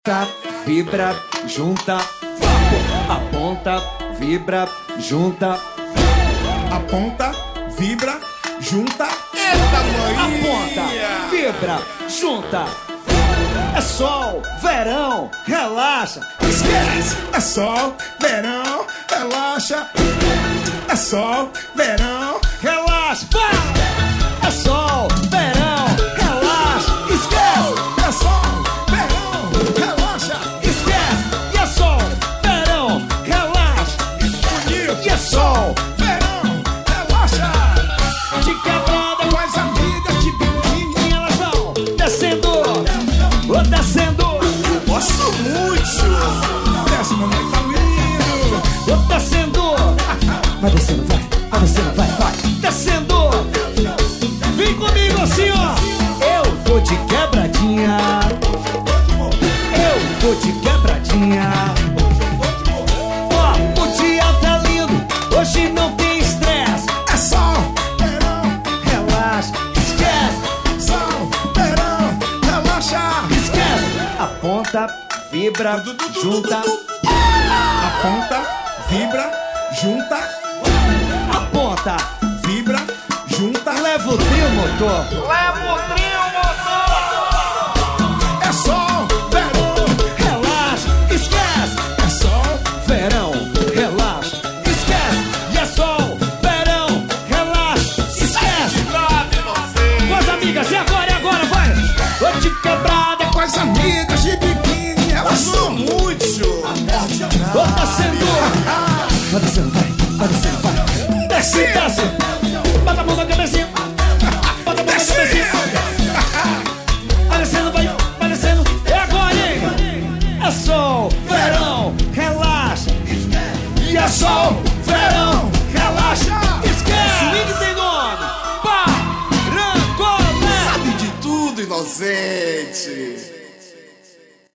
Vibra, junta, aponta, vibra, junta, aponta, vibra, junta. Eita, mãe! Aponta, vibra, junta. É sol, verão, relaxa. Esquece! É sol, verão, relaxa. É sol, verão, Relaxa, vai! É sol, verão, relaxa. Esquece! é sol, verão, relaxa. Esquece! E é sol, verão, relaxa. Bonito. E é sol, Verão, relaxa. de quebrada, Com as amigas de biquíni. e elas vão descendo, ou descendo, Gosto muito. Desce, mamãe, tá lindo. ou descendo. Vai descendo, vai descendo, vai descendo. Vem comigo assim, ó. Eu vou de quebradinha. Eu vou de quebradinha. Ó, o dia tá lindo, hoje não tem estresse. É sol, verão, Relaxa, esquece, sol, verão, relaxa. esquece. Aponta, vibra, junta. Aponta, vibra, junta. Aponta, Vibra, junta. leva o trio motor. É sol, verão, Relaxa, esquece. é sol, Verão, relaxa, esquece. E é sol, verão, relaxa, esquece. Com as amigas, e agora, vai. Ô de quebrada, com as amigas de biquíni. Elas são muito. ô descendo. Vai descendo, vai descendo, vai. Desce, desce. Bota a mão na cabecinha. Bota a mão na cabecinha. Vai descendo, vai descendo. É agora, hein? É sol, verão, relaxa. E é sol, verão, relaxa. Esquece. Swing tem nome. Parangolé. Sabe de tudo, inocente.